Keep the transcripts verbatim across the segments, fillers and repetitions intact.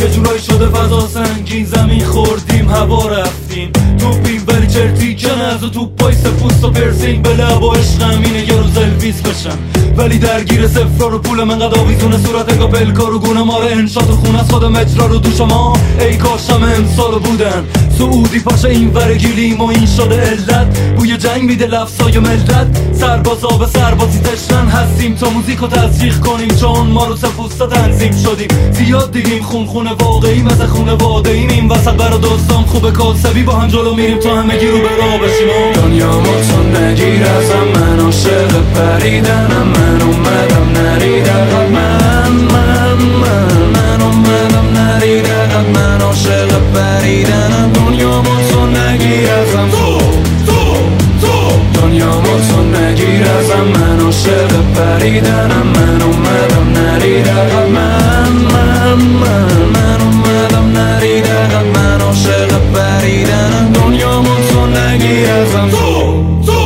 یه جورایی شده فضا سنگین، زمین خوردیم هوا رفتیم توپیم ولی چرتی کنز و توپ پای سپوست و پرسینگ به لب و عشقم اینه یه روز الویس بشم، ولی درگیر صفرا رو پول من قد آویزونه صورت اگا پلکا رو گونه ماره انشات و خونه از خودم اجرا رو دوش ما ای کاشم امسال بودن سعودی پاشه این ور گیلیم و این شده علت بوی جنگ میده لفظای ملت سربازا به سربازی تشنن هستیم تا موزیک رو تزریق کنیم چون ما رو سپوستا تنظیم شدیم زیاد دیدیم خون خونه واقعی مثل خونه وادهیم این وسط برا دوستان خوبه کاسبی با هم جلو میریم تا همه گیرو به راه بشیم دنیا متون نگیر ازم من عاشق پریدنم من اومدم نریدم من من من من اومدم نریدم من عاشق پریدنم دنیا متون نگیر ازم تو تو تو دنیا متون نگیر ازم من عاشق پریدنم من اومدم نریدم من من من من اومدم نریدم من عاشق پریدنم دنیا متون نگیر ازم تو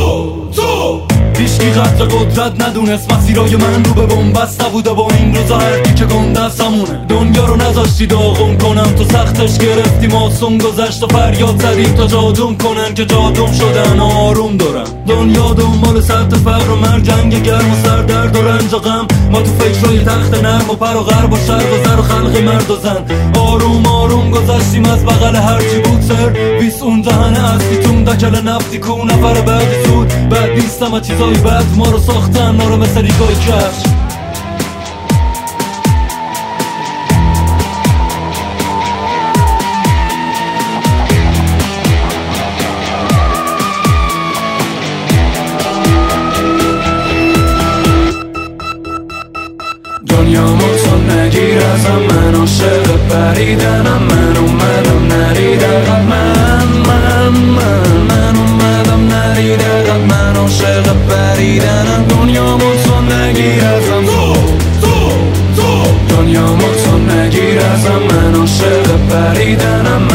هیچکی قدر قدرت ندونست مسیرای من رو به بنبست نبوده با این روزا هرکی که گنده از همونه دنیا رو نذاشتی داغون کنم تو سختش گرفتیم آسون گذشت و فریاد زدیم تا جادوم کنن که جادوم شدن آروم دارن دنیا دنبال سطح فقر و مرگ جنگ گرم و سردرد و رنج و غم ما تو فکرای تخت نرم و پر و غرب و شرق و زر و خلق مرد و زن آروم آروم گذشتیم از بغل هرچی بود سر ویس اون جهن اصلی تون دکل نفتی کو نفر بعدی زود بعد نیستم از چیزای بعد ما رو ساختن ما رو مثل ریگای کفش دنیا متون نگیر ازم من عاشق پریدنم من اومدم نریدم من من من من اومدم نریدم من عاشق پریدنم دنیا متون نگیر ازم تو تو تو دنیا متون نگیر ازم من عاشق پریدنم